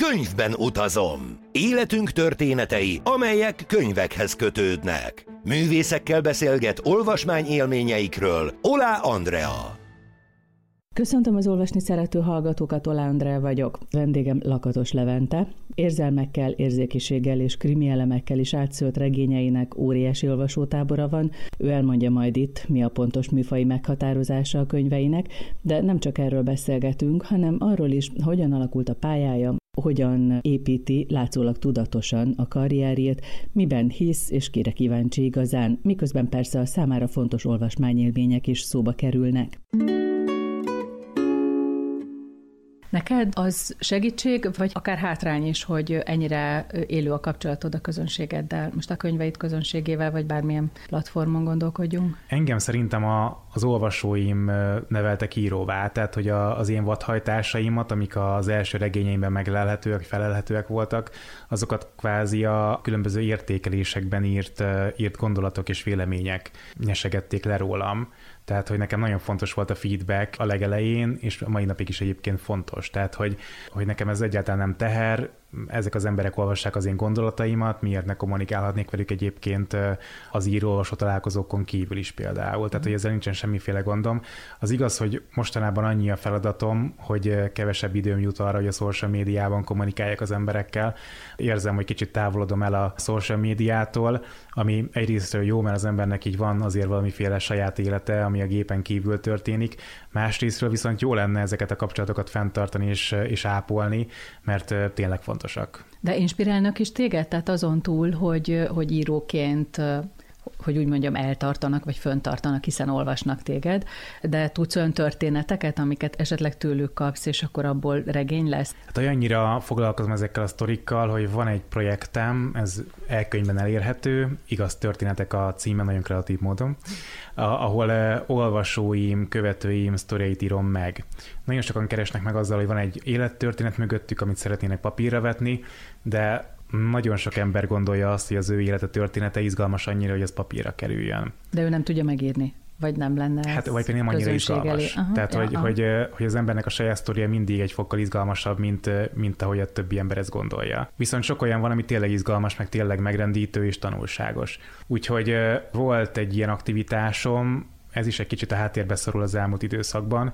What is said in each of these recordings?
könyvben utazom. Életünk történetei, amelyek könyvekhez kötődnek. Művészekkel beszélget olvasmányélményeikről Oláh Andrea. Köszöntöm az olvasni szerető hallgatókat, Oláh Andrea vagyok. Vendégem Lakatos Levente. Érzelmekkel, érzékiséggel és krimi elemekkel is átszőtt regényeinek óriási olvasótábora van. Ő elmondja majd itt, mi a pontos műfaji meghatározása a könyveinek, de nem csak erről beszélgetünk, hanem arról is, hogyan alakult a pályája, hogyan építi látszólag tudatosan a karrierjét, miben hisz és kire kíváncsi igazán, miközben persze a számára fontos olvasmányélmények is szóba kerülnek. Neked az segítség, vagy akár hátrány is, hogy ennyire élő a kapcsolatod a közönségeddel, most a könyveid közönségével, vagy bármilyen platformon gondolkodjunk? Engem szerintem az olvasóim neveltek íróvá, tehát hogy az én vadhajtásaimat, amik az első regényeimben meglelhetőek, felelhetőek voltak, azokat kvázi a különböző értékelésekben írt gondolatok és vélemények nyesegették le rólam. Tehát, hogy nekem nagyon fontos volt a feedback a legelején, és a mai napig is egyébként fontos. Tehát, hogy nekem ez egyáltalán nem teher, ezek az emberek olvassák az én gondolataimat, miért ne kommunikálhatnék velük egyébként az író-olvasó találkozókon kívül is például. Tehát, hogy ezzel nincsen semmiféle gondom. Az igaz, hogy mostanában annyi a feladatom, hogy kevesebb időm jut arra, hogy a social médiában kommunikáljak az emberekkel. Érzem, hogy kicsit távolodom el a social médiától, ami egyrésztről jó, mert az embernek így van azért valamiféle saját élete, ami a gépen kívül történik. Másrésztről viszont jó lenne ezeket a kapcsolatokat fenntartani és ápolni, mert tényleg fontosak. De inspirálnak is téged? Tehát azon túl, hogy íróként, hogy úgy mondjam, eltartanak, vagy föntartanak, hiszen olvasnak téged, de tudsz olyan történeteket, amiket esetleg tőlük kapsz, és akkor abból regény lesz? Hát olyannyira foglalkozom ezekkel a sztorikkal, hogy van egy projektem, ez e-könyvben elérhető, igaz történetek a címe, nagyon kreatív módon, ahol olvasóim, követőim sztoriait írom meg. Nagyon sokan keresnek meg azzal, hogy van egy élettörténet mögöttük, amit szeretnének papírra vetni, de nagyon sok ember gondolja azt, hogy az ő élete története izgalmas annyira, hogy az papírra kerüljön. De ő nem tudja megírni, vagy nem lenne. Hát, vagy pedig nem annyira izgalmas. Tehát, hogy az embernek a saját sztoria mindig egy fokkal izgalmasabb, mint ahogy a többi ember ezt gondolja. Viszont sok olyan van, ami tényleg izgalmas, meg tényleg megrendítő és tanulságos. Úgyhogy volt egy ilyen aktivitásom, ez is egy kicsit a háttérbe szorul az elmúlt időszakban,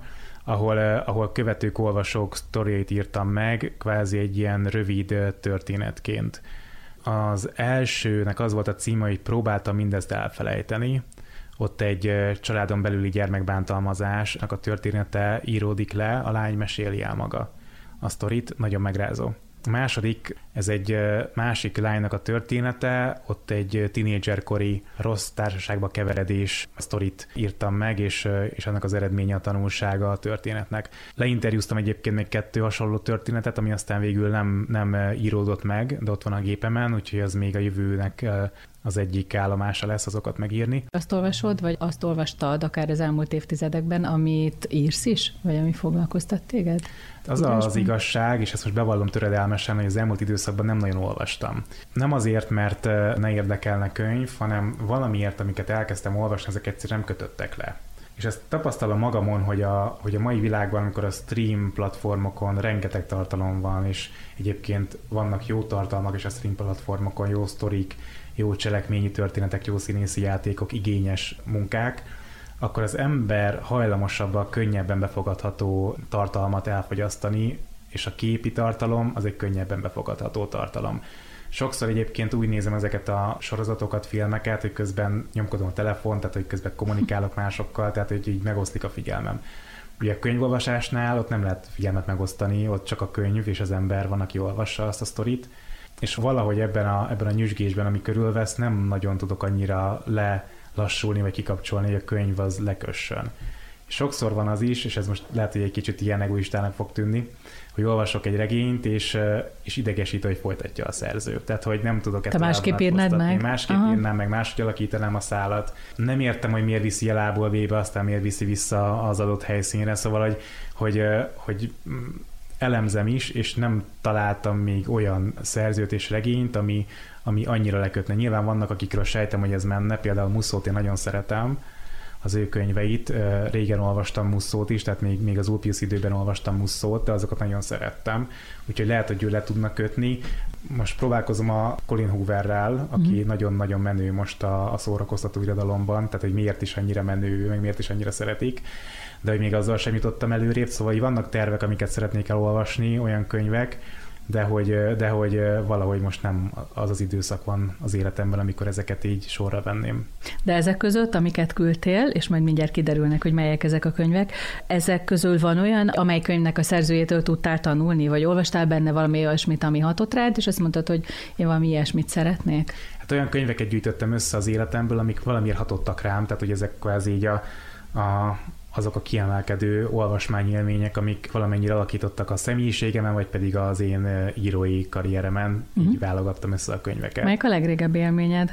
ahol követők, olvasók sztoriait írtam meg, kvázi egy ilyen rövid történetként. Az elsőnek az volt a címe, hogy próbáltam mindezt elfelejteni. Ott egy családon belüli gyermekbántalmazásnak a története íródik le, a lány meséli el maga a sztorit, nagyon megrázó. A második, ez egy másik lánynak a története, ott egy tínédzserkori rossz társaságba keveredés sztorit írtam meg, és annak az eredménye a tanulsága a történetnek. Leinterjúztam egyébként még 2 hasonló történetet, ami aztán végül nem íródott meg, de ott van a gépemen, úgyhogy az még a jövőnek az egyik állomása lesz azokat megírni. Azt olvasod, vagy azt olvastad akár az elmúlt évtizedekben, amit írsz is, vagy ami foglalkoztat téged? Az igazság, és ezt most bevallom töredelmesen, hogy az elmúlt időszakban nem nagyon olvastam. Nem azért, mert ne érdekelne könyv, hanem valamiért, amiket elkezdtem olvasni, ezek egyszerűen nem kötöttek le. És ezt tapasztalom magamon, hogy a mai világban, amikor a stream platformokon rengeteg tartalom van, és egyébként vannak jó tartalmak, és a stream platformokon jó sztorik, jó cselekményi történetek, jó színészi játékok, igényes munkák, akkor az ember hajlamosabb a könnyebben befogadható tartalmat elfogyasztani, és a képi tartalom az egy könnyebben befogadható tartalom. Sokszor egyébként úgy nézem ezeket a sorozatokat, filmeket, hogy közben nyomkodom a telefont, tehát hogy közben kommunikálok másokkal, tehát hogy így megoszlik a figyelmem. Ugye a könyvolvasásnál ott nem lehet figyelmet megosztani, ott csak a könyv és az ember van, aki olvassa azt a sztorit, és valahogy ebben a nyüzsgésben, ami körülvesz, nem nagyon tudok annyira lelassulni, vagy kikapcsolni, hogy a könyv az lekössön. Sokszor van az is, és ez most lehet, hogy egy kicsit ilyen egoistának fog tűnni, hogy olvasok egy regényt, és idegesít, hogy folytatja a szerző. Tehát, hogy nem tudok ezt másképp írnád meg. Másképp írnám meg, máshogy alakítanám a szálat. Nem értem, hogy miért viszi el A-ból B-be, aztán miért viszi vissza az adott helyszínre. Szóval, hogy elemzem is, és nem találtam még olyan szerzőt és regényt, ami annyira lekötne. Nyilván vannak, akikről sejtem, hogy ez menne, például Mussót én nagyon szeretem, az ő könyveit. Régen olvastam Mussót is, tehát még az Ulpius időben olvastam Mussót, de azokat nagyon szerettem. Úgyhogy lehet, hogy ő le tudna kötni. Most próbálkozom a Colin Hooverrel, aki nagyon-nagyon menő most a szórakoztató irodalomban, tehát hogy miért is annyira menő, meg miért is annyira szeretik, de hogy még azzal sem jutottam előrébb, szóval vannak tervek, amiket szeretnék elolvasni, olyan könyvek, de hogy valahogy most nem az időszak van az életemben, amikor ezeket így sorra venném. De ezek között, amiket küldtél, és majd mindjárt kiderülnek, hogy melyek ezek a könyvek, ezek közül van olyan, amely könyvnek a szerzőjétől tudtál tanulni, vagy olvastál benne valami olyasmit, ami hatott rád, és azt mondtad, hogy én valami ilyesmit szeretnék? Hát olyan könyveket gyűjtöttem össze az életemből, amik valamiért hatottak rám, tehát hogy ezek kvázi így azok a kiemelkedő olvasmányélmények, amik valamennyire alakítottak a személyiségemen, vagy pedig az én írói karrieremen, így válogattam össze a könyveket. Melyik a legrégebbi élményed?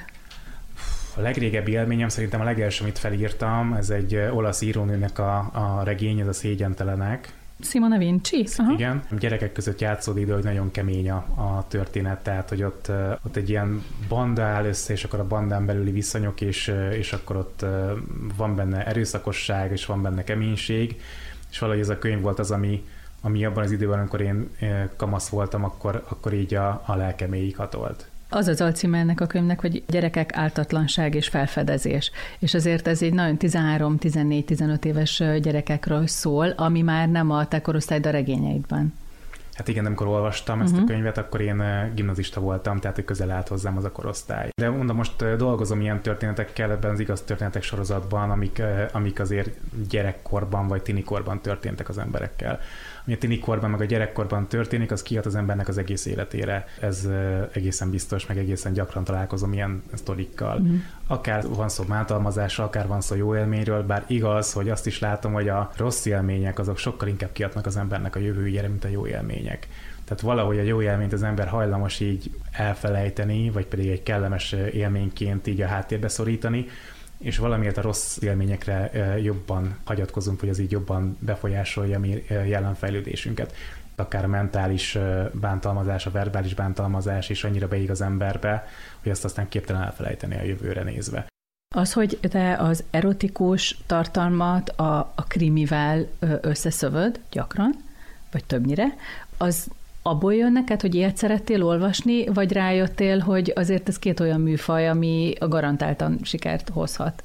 A legrégebbi élményem szerintem a legelső, amit felírtam, ez egy olasz írónőnek a regény, ez a Szégyentelenek. Simona Vinci? Aha. Igen. Gyerekek között játszódik, de hogy nagyon kemény a történet, tehát hogy ott egy ilyen banda áll össze, és akkor a bandán belüli viszonyok, és akkor ott van benne erőszakosság, és van benne keménység, és valahogy ez a könyv volt az, ami abban az időben, amikor én kamasz voltam, akkor így a lelkeméig hatolt. Az az alcíme ennek a könyvnek, hogy gyerekek ártatlanság és felfedezés. És azért ez egy nagyon 13, 14, 15 éves gyerekekről szól, ami már nem a te korosztályod a regényeidben. Hát igen, amikor olvastam ezt a könyvet, akkor én gimnazista voltam, tehát hogy közel állt hozzám az a korosztály. De mondom, most dolgozom ilyen történetekkel ebben az igaz történetek sorozatban, amik azért gyerekkorban vagy tinikorban történtek az emberekkel. Ami a tinikorban meg a gyerekkorban történik, az kihat az embernek az egész életére. Ez egészen biztos, meg egészen gyakran találkozom ilyen sztorikkal. Akár van szó bántalmazásról, akár van szó jó élményről, bár igaz, hogy azt is látom, hogy a rossz élmények azok sokkal inkább kihatnak az embernek a jövőjére, mint a jó élmények. Tehát valahogy a jó élményt az ember hajlamos így elfelejteni, vagy pedig egy kellemes élményként így a háttérbe szorítani, és valamiért a rossz élményekre jobban hagyatkozunk, hogy az így jobban befolyásolja a mi jelenfejlődésünket. Akár a mentális bántalmazás, a verbális bántalmazás is annyira beig az emberbe, hogy azt aztán képtelen elfelejteni a jövőre nézve. Az, hogy te az erotikus tartalmat a krimivel összeszövöd gyakran, vagy többnyire, az abból jön neked, hogy ilyet szerettél olvasni, vagy rájöttél, hogy azért ez két olyan műfaj, ami garantáltan sikert hozhat?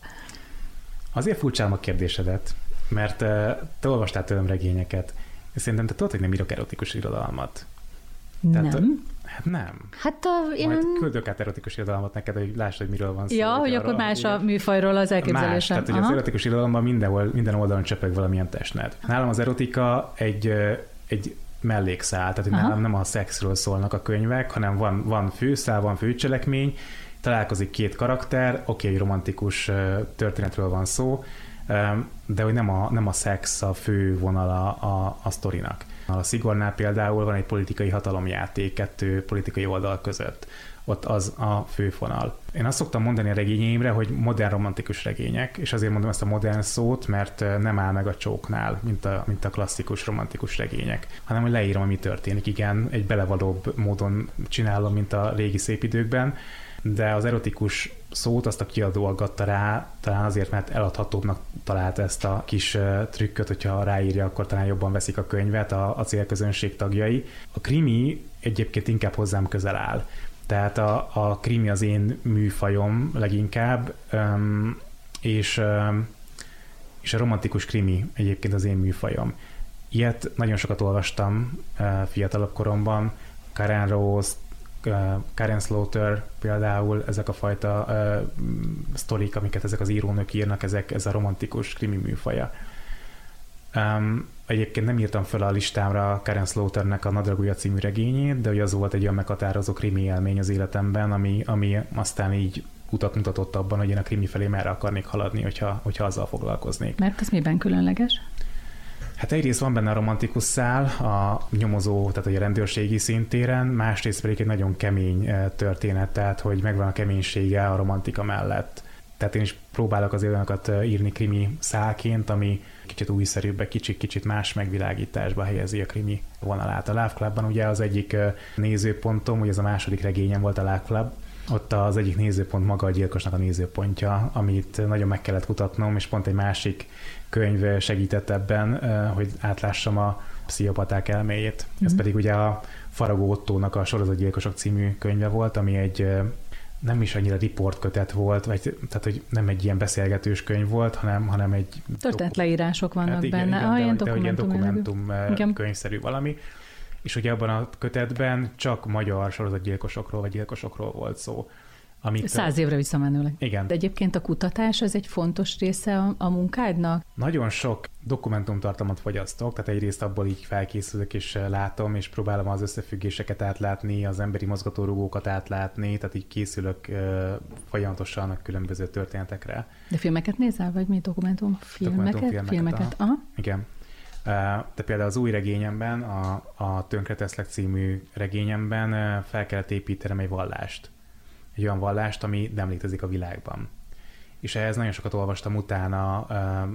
Azért furcsálom a kérdésedet, mert te olvastál tőlem regényeket, és szerintem te tudod, hogy nem írok erotikus irodalmat. Tehát, nem? Hát nem. Hát én... Majd küldök át erotikus irodalmat neked, hogy lásd, hogy miről van szó. Ja, hogy akkor más a műfajról az elképzelésem. Más, tehát hogy az erotikus irodalomban minden oldalon csöpög valamilyen testned. Nálam az erotika egy mellékszál, tehát nálam nem a szexről szólnak a könyvek, hanem van főszál, van főcselekmény, találkozik két karakter, oké, romantikus történetről van szó, de hogy nem a szex a fő vonala a sztorinak. A Szigornál például van egy politikai hatalomjáték kettő politikai oldal között. Ott az a főfonal. Én azt szoktam mondani a regényeimre, hogy modern romantikus regények, és azért mondom ezt a modern szót, mert nem áll meg a csóknál, mint a klasszikus romantikus regények, hanem hogy leírom, ami történik. Igen, egy belevalóbb módon csinálom, mint a régi szép időkben, de az erotikus szót azt a kiadó aggatta rá, talán azért, mert eladhatóbbnak találta ezt a kis trükköt, hogyha ráírja, akkor talán jobban veszik a könyvet a célközönség tagjai. A krimi egyébként inkább hozzám közel áll. Tehát a krimi az én műfajom leginkább, és a romantikus krimi egyébként az én műfajom. Ilyet nagyon sokat olvastam fiatalabb koromban, Karen Rose, Karen Slaughter például, ezek a fajta sztorik, amiket ezek az írónők írnak, ez a romantikus krimi műfaja. Egyébként nem írtam fel a listámra Karen Slaughternek a Nadragúja című regényét, de hogy az volt egy olyan meghatározó krimi élmény az életemben, ami aztán így utat mutatott abban, hogy én a krimi felé merre akarnék haladni, hogyha azzal foglalkoznék. Mert ez miben különleges? Hát egyrészt van benne a romantikus szál, a nyomozó, tehát a rendőrségi szintéren, másrészt pedig egy nagyon kemény történet, tehát hogy megvan a keménysége a romantika mellett. Tehát én is próbálok az olyanokat írni krimi szálként, ami kicsit újszerűbb, kicsit más megvilágításba helyezi a krimi vonalát. A Love Clubban ugye az egyik nézőpontom, ugye ez a második regényem volt a Love Club, Ott az egyik nézőpont maga a gyilkosnak a nézőpontja, amit nagyon meg kellett kutatnom, és pont egy másik könyv segített ebben, hogy átlássam a pszichopaták elméjét. Ez pedig ugye a Faragó Ottónak a Sorozatgyilkosok című könyve volt, ami egy nem is annyira riportkötet volt, tehát hogy nem egy ilyen beszélgetős könyv volt, hanem egy... Történetleírások vannak hát igen, benne. Igen, de ilyen dokumentum könyvszerű valami. És ugye abban a kötetben csak magyar sorozatgyilkosokról vagy gyilkosokról volt szó. 100 évre visszamenőleg. Igen. De egyébként a kutatás az egy fontos része a munkádnak? Nagyon sok dokumentumtartalmat fogyasztok, tehát egyrészt abból így felkészülök és látom, és próbálom az összefüggéseket átlátni, az emberi mozgatórugókat átlátni, tehát így készülök folyamatosan a különböző történetekre. De filmeket nézel, vagy mi? Filmeket? Aha. Igen. De például az új regényemben, a Tönkreteszlek című regényemben fel kellett építenem egy vallást. Egy olyan vallást, ami nem létezik a világban. És ehhez nagyon sokat olvastam utána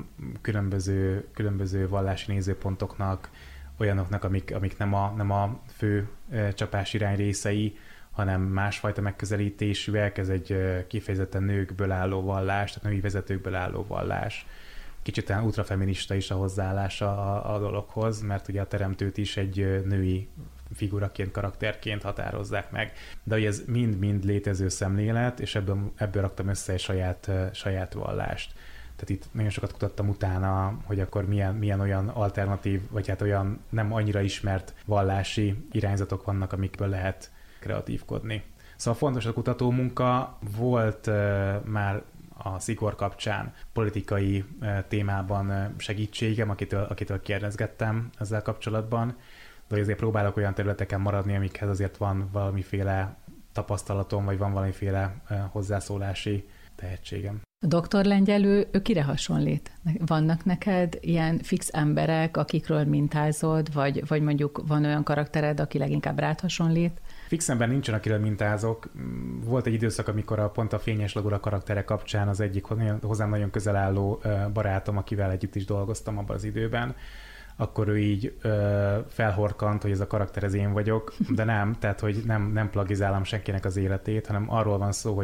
különböző vallási nézőpontoknak, olyanoknak, amik nem a fő csapásirány részei, hanem másfajta megközelítésűek. Ez egy kifejezetten nőkből álló vallás, tehát női vezetőkből álló vallás. Kicsit ultrafeminista is a hozzáállása a dologhoz, mert ugye a teremtőt is egy női figuraként, karakterként határozzák meg. De hogy ez mind-mind létező szemlélet, és ebből raktam össze egy saját vallást. Tehát itt nagyon sokat kutattam utána, hogy akkor milyen olyan alternatív, vagy hát olyan nem annyira ismert vallási irányzatok vannak, amikből lehet kreatívkodni. Szóval fontos a kutatómunka. Volt már a szigor kapcsán politikai témában segítségem, akitől kérdezgettem ezzel kapcsolatban, de azért próbálok olyan területeken maradni, amikhez azért van valamiféle tapasztalatom, vagy van valamiféle hozzászólási tehetségem. A Dr. Lengyel, ő kire hasonlít? Vannak neked ilyen fix emberek, akikről mintázod, vagy mondjuk van olyan karaktered, aki leginkább rád hasonlít? Fix ember nincsen, akiről mintázok. Volt egy időszak, amikor pont a Fényes Lagura karaktere kapcsán az egyik hozzám nagyon közel álló barátom, akivel együtt is dolgoztam abban az időben, akkor ő így felhorkant, hogy ez a karakter ez én vagyok, de nem, tehát hogy nem plagizálom senkinek az életét, hanem arról van szó,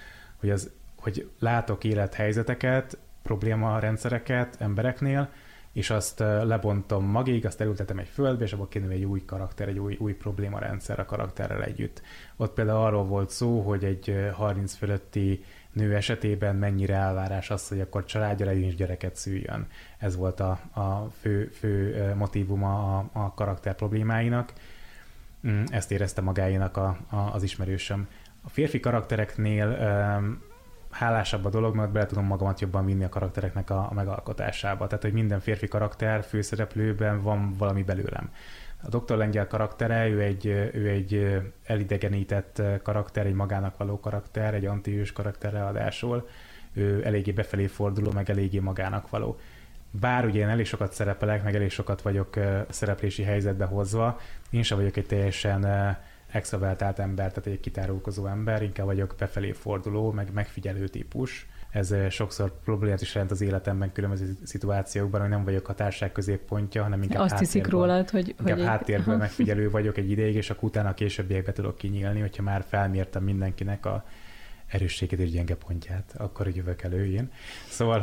hogy látok élethelyzeteket, problémarendszereket embereknél, és azt lebontom magig, azt elültetem egy földbe, és abból kinő egy új karakter, egy új problémarendszer a karakterrel együtt. Ott például arról volt szó, hogy egy 30 fölötti nő esetében mennyire elvárás az, hogy akkor családja legyen és gyereket szüljön. Ez volt a fő motívuma a karakter problémáinak. Ezt érezte magáénak az ismerősöm. A férfi karaktereknél hálásabb a dolog, mert bele tudom magamat jobban vinni a karaktereknek a megalkotásába. Tehát, hogy minden férfi karakter főszereplőben van valami belőlem. A Dr. Lengyel karaktere, ő egy elidegenített karakter, egy magának való karakter, egy antihős karakter ráadásul. Ő eléggé befelé forduló, meg eléggé magának való. Bár ugye én elég sokat szerepelek, meg elég sokat vagyok szereplési helyzetbe hozva, én sem vagyok egy teljesen extravertált ember, tehát egy kitárulkozó ember, inkább vagyok befelé forduló, meg megfigyelő típus. Ez sokszor problémát is jelent az életemben különböző szituációkban, hogy nem vagyok a társaság középpontja, hanem inkább azt hiszik rólad, hogy háttérből megfigyelő vagyok egy ideig, és akkor utána a későbbiekbe tudok kinyílni, hogyha már felmértem mindenkinek a erősségét és gyenge pontját, akkor jövök elő én. Szóval,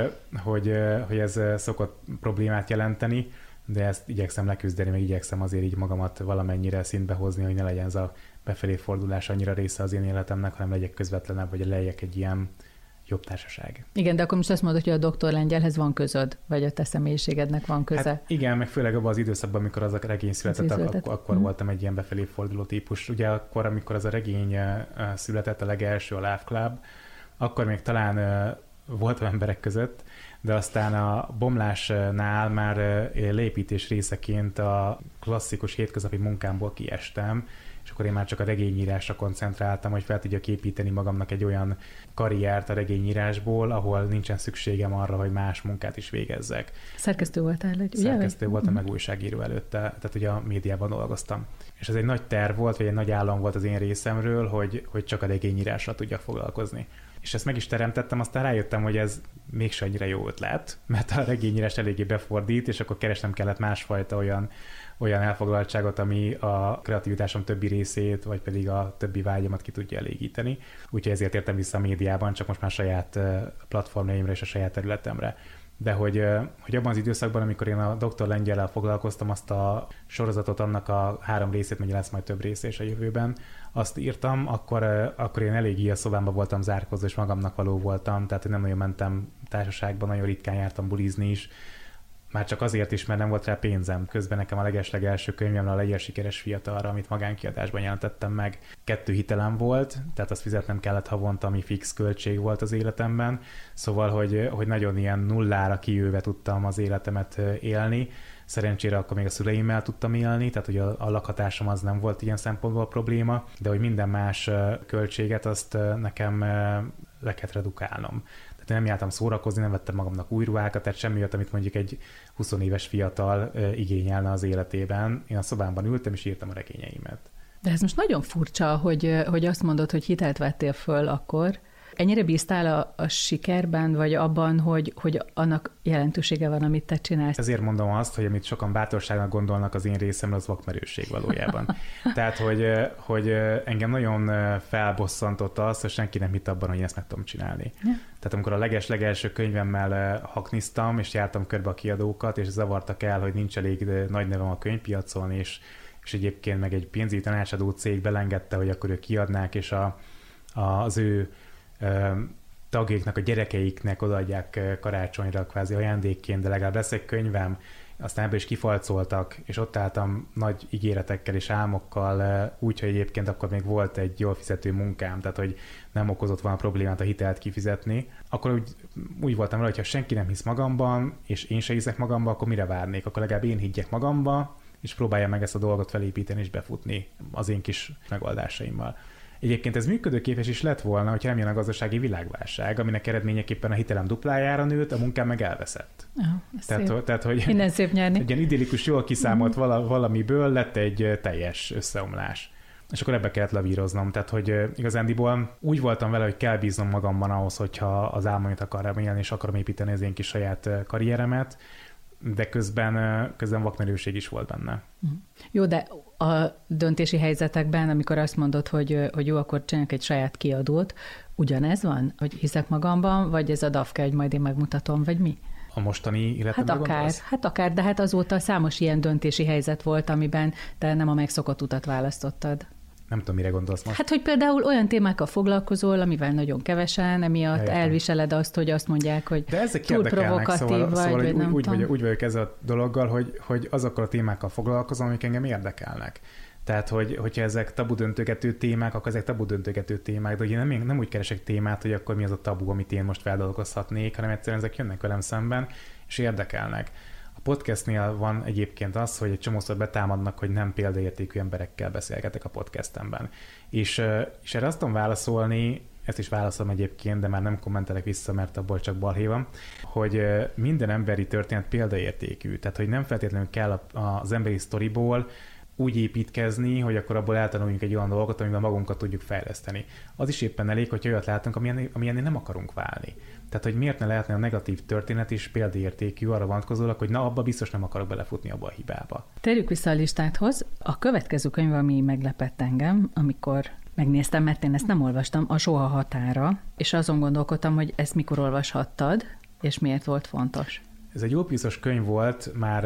hogy ez szokott problémát jelenteni, de ezt igyekszem leküzdeni, meg igyekszem azért így magamat valamennyire szintbe hozni, hogy ne legyen ez a befelé fordulás annyira része az én életemnek, hanem legyek közvetlenebb, vagy legyek egy ilyen jobb társaság. Igen, de akkor most azt mondod, hogy a Dr. Lengyelhez van közöd, vagy a te személyiségednek van köze. Hát igen, meg főleg abban az időszakban, amikor az a regény született, akkor voltam egy ilyen befelé forduló típus. Ugye akkor, amikor az a regény született, a legelső, a Love Club, akkor még talán voltam emberek között, de aztán a bomlásnál már leépítés részeként a klasszikus hétköznapi munkámból kiestem, és akkor én már csak a regényírásra koncentráltam, hogy fel tudjak építeni magamnak egy olyan karriert a regényírásból, ahol nincsen szükségem arra, hogy más munkát is végezzek. Szerkesztő voltál, ugye? Szerkesztő voltam, meg újságíró előtte, tehát ugye a médiában dolgoztam. És ez egy nagy terv volt, vagy egy nagy álom volt az én részemről, hogy csak a regényírásra tudjak foglalkozni. és ezt meg is teremtettem, aztán rájöttem, hogy ez mégse annyira jó ötlet, mert a regényírás eléggé befordít, és akkor keresnem kellett másfajta olyan elfoglaltságot, ami a kreativitásom többi részét, vagy pedig a többi vágyamat ki tudja elégíteni. Úgyhogy ezért értem vissza a médiában, csak most már saját platformjaimra és a saját területemre. De hogy abban az időszakban, amikor én a Dr. Lengyellel foglalkoztam, azt a sorozatot, annak a 3 részét, mert lesz majd több része is a jövőben, azt írtam, akkor én elég a szobámban voltam zárkózva, és magamnak való voltam, tehát nem nagyon mentem társaságban, nagyon ritkán jártam bulizni is, már csak azért is, mert nem volt rá pénzem. Közben nekem a legeslegelső könyvem a Legyen sikeres fiatalra, amit magánkiadásban jelentettem meg. 2 hitelem volt, tehát azt fizetnem kellett havonta, ami fix költség volt az életemben. Szóval, hogy nagyon ilyen nullára kijöve tudtam az életemet élni. Szerencsére akkor még a szüleimmel tudtam élni, tehát hogy a lakhatásom az nem volt ilyen szempontból probléma, de hogy minden más költséget azt nekem le kellett redukálnom. Tehát nem jártam szórakozni, nem vettem magamnak új ruhákat, tehát semmi olyat, amit mondjuk egy 20 éves fiatal igényelne az életében. Én a szobámban ültem, és írtam a regényeimet. De ez most nagyon furcsa, hogy azt mondod, hogy hitelt vettél föl akkor. Ennyire bíztál a sikerben, vagy abban, hogy annak jelentősége van, amit te csinálsz? Ezért mondom azt, hogy amit sokan bátorságnak gondolnak az én részemről, az vakmerőség valójában. Tehát, hogy engem nagyon felbosszantott az, hogy senki nem hitt abban, hogy én ezt meg tudom csinálni. Ja. Tehát amikor a legelső könyvemmel hakniztam, és jártam körbe a kiadókat, és zavartak el, hogy nincs elég nagy nevem a könyvpiacon, és egyébként meg egy pénzügyi tanácsadó cég belengedte, hogy akkor ők kiadnák, és az ő tagjaiknak, a gyerekeiknek odaadják karácsonyra kvázi ajándékként, de legalább lesz egy könyvem, aztán ebből is kifalcoltak, és ott álltam nagy ígéretekkel és álmokkal, úgyhogy egyébként akkor még volt egy jól fizető munkám, tehát hogy nem okozott volna problémát a hitelt kifizetni. Akkor úgy voltam vele, hogy ha senki nem hisz magamban, és én se hiszek magamba, akkor mire várnék? Akkor legalább én higgyek magamba, és próbáljam meg ezt a dolgot felépíteni és befutni az én kis megoldásaimmal. Egyébként ez működőképes is lett volna, hogyha nem jön a gazdasági világválság, aminek eredményeképpen a hitelem duplájára nőtt, a munkám meg elveszett. Tehát, hogy minden szép nyerni. Egy ilyen idillikus, jól kiszámolt valamiből lett egy teljes összeomlás. És akkor ebbe kellett lavíroznom. Tehát, hogy igazándiból úgy voltam vele, hogy kell bíznom magamban ahhoz, hogyha az álmait akarom élni, és akarom építeni az én kis saját karrieremet, de közben vakmerőség is volt benne. Jó, de a döntési helyzetekben, amikor azt mondod, hogy jó, akkor csinálok egy saját kiadót, ugyanez van? Hogy hiszek magamban, vagy ez a dafke, hogy majd én megmutatom, vagy mi? A mostani életemben gondolsz? Hát akár, de hát azóta számos ilyen döntési helyzet volt, amiben te nem a megszokott utat választottad. Nem tudom, mire gondolsz most. Hát, hogy például olyan témákkal foglalkozol, amivel nagyon kevesen, emiatt elviseled azt, hogy azt mondják, hogy túl provokatív vagy nem tudom. Úgy vagyok ezzel a dologgal, hogy azokkal a témákkal foglalkozom, amik engem érdekelnek. Tehát, hogyha ezek tabudöntögető témák, akkor ezek tabudöntögető témák, de ugye nem úgy keresek témát, hogy akkor mi az a tabu, amit én most feldolgozhatnék, hanem egyszerűen ezek jönnek velem szemben, és érdekelnek. A podcastnél van egyébként az, hogy egy csomószor betámadnak, hogy nem példaértékű emberekkel beszélgetek a podcastemben. És erre azt tudom válaszolni, ezt is válaszolom egyébként, de már nem kommentelek vissza, mert abból csak balhé van, hogy minden emberi történet példaértékű. Tehát, hogy nem feltétlenül kell az emberi sztoriból úgy építkezni, hogy akkor abból eltanuljunk egy olyan dolgot, amivel magunkat tudjuk fejleszteni. Az is éppen elég, hogy olyat látunk, amilyennél nem akarunk válni. Tehát, hogy miért ne lehetne a negatív történet is példaértékű arra vonatkozólag, hogy na, abba biztos nem akarok belefutni abba a hibába. Térjük vissza a listádhoz. A következő könyv, ami meglepett engem, amikor megnéztem, mert én ezt nem olvastam, a Soha határa, és azon gondolkodtam, hogy ezt mikor olvashattad, és miért volt fontos. Ez egy jó piszos könyv volt, már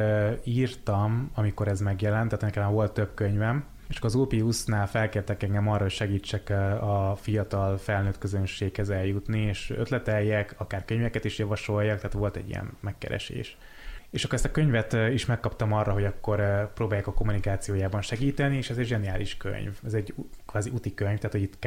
írtam, amikor ez megjelent, tehát nekem volt több könyvem, és az Opiusnál felkértek engem arra, hogy segítsek a fiatal felnőtt közönséghez eljutni, és ötleteljek, akár könyveket is javasoljak, tehát volt egy ilyen megkeresés. És akkor ezt a könyvet is megkaptam arra, hogy akkor próbálják a kommunikációjában segíteni, és ez egy zseniális könyv. Ez egy kvázi úti könyv, tehát hogy itt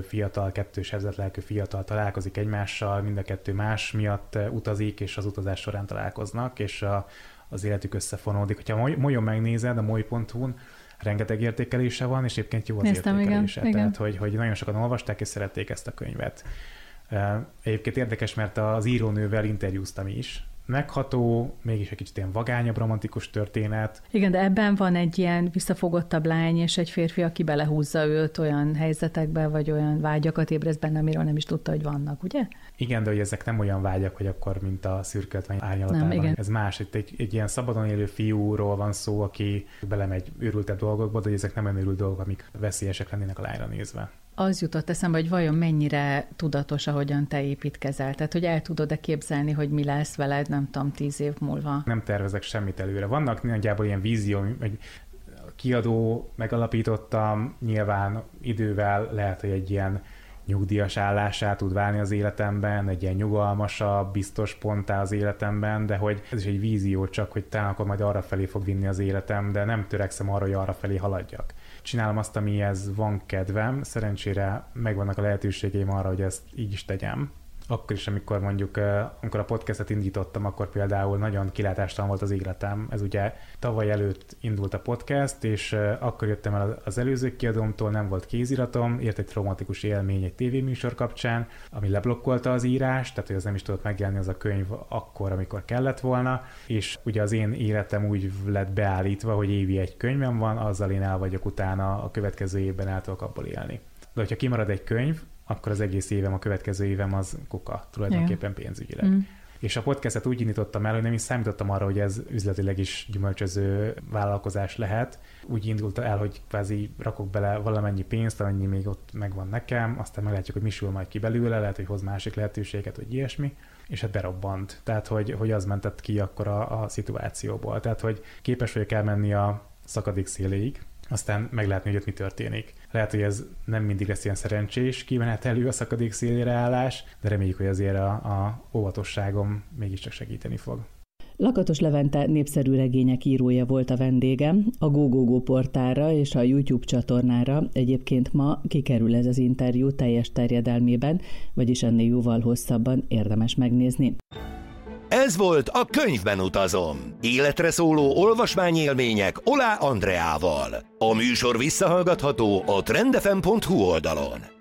kettő sebzett-lelkű fiatal találkozik egymással, mind a kettő más miatt utazik, és az utazás során találkoznak, és az életük összefonódik. Hogyha Molyon megnézed, a moly.hu-n rengeteg értékelése van, és egyébként jó az értékelése. Igen. Tehát, hogy nagyon sokan olvasták, és szerették ezt a könyvet. Egyébként érdekes, mert az írónővel interjúztam is, megható, mégis egy kicsit ilyen vagányabb, romantikus történet. Igen, de ebben van egy ilyen visszafogottabb lány és egy férfi, aki belehúzza őt olyan helyzetekbe, vagy olyan vágyakat ébreszt benne, amiről nem is tudta, hogy vannak, ugye? Igen, de hogy ezek nem olyan vágyak, hogy akkor, mint a Szürke árnyalatában. Ez más, egy ilyen szabadon élő fiúról van szó, aki belemegy őrültebb dolgokba, de ezek nem olyan őrült dolgok, amik veszélyesek lennének a lányra nézve. Az jutott eszembe, hogy vajon mennyire tudatos, ahogyan te építkezel. Tehát, hogy el tudod-e képzelni, hogy mi lesz veled, nem tudom, 10 év múlva. Nem tervezek semmit előre. Vannak nagyjából ilyen vízió, hogy kiadó megalapítottam, nyilván idővel lehet, hogy egy ilyen nyugdíjas állásá tud válni az életemben, egy ilyen nyugalmasabb, biztos ponttá az életemben, de hogy ez is egy vízió, csak hogy talán akkor majd arra felé fog vinni az életem, de nem törekszem arra, hogy arra felé haladjak. Csinálom azt, amihez van kedvem, szerencsére megvannak a lehetőségeim arra, hogy ezt így is tegyem. Akkor is, amikor amikor a podcastet indítottam, akkor például nagyon kilátástalan volt az életem. Ez ugye tavaly előtt indult a podcast, és akkor jöttem el az előző kiadómtól, nem volt kéziratom, ért egy traumatikus élmény egy tévéműsor kapcsán, ami leblokkolta az írást, tehát hogy az nem is tudott megjelenni az a könyv akkor, amikor kellett volna, és ugye az én életem úgy lett beállítva, hogy évi egy könyvem van, azzal én el vagyok utána, a következő évben el tudok abból élni. De hogyha kimarad egy könyv, akkor az egész évem, a következő évem az kuka, tulajdonképpen pénzügyileg. Mm. És a podcastet úgy indítottam el, hogy nem is számítottam arra, hogy ez üzletileg is gyümölcsöző vállalkozás lehet. Úgy indult el, hogy kvázi rakok bele valamennyi pénzt, amennyi még ott megvan nekem, aztán meglátjuk, hogy mi sül majd ki belőle, lehet, hogy hoz másik lehetőséget, vagy ilyesmi, és hát berobbant. Tehát, hogy az mentett ki akkor a szituációból. Tehát, hogy képes vagyok elmenni a szakadék széléig, aztán meglátni, hogy ott mi történik. Lehet, hogy ez nem mindig lesz ilyen szerencsés kimenetelő a szakadék szélére állás, de reméljük, hogy azért a óvatosságom mégiscsak segíteni fog. Lakatos Levente népszerű regények írója volt a vendégem. A GoGoGo portálra és a YouTube csatornára egyébként ma kikerül ez az interjú teljes terjedelmében, vagyis ennél jóval hosszabban érdemes megnézni. Ez volt a Könyvben utazom. Életre szóló olvasmányélmények Oláh Andreával. A műsor visszahallgatható a trendfm.hu oldalon.